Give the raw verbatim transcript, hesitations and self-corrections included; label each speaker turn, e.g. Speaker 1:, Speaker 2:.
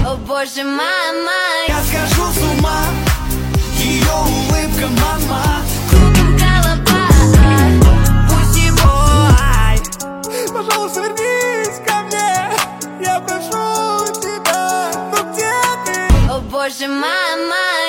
Speaker 1: О боже, мама,
Speaker 2: Я схожу с ума, ее улыбка, мама.
Speaker 1: кругом голова.
Speaker 2: Пусть его, ай, пожалуйста, вернись ко мне. Я прошу тебя, ну где ты?
Speaker 1: О боже, мама.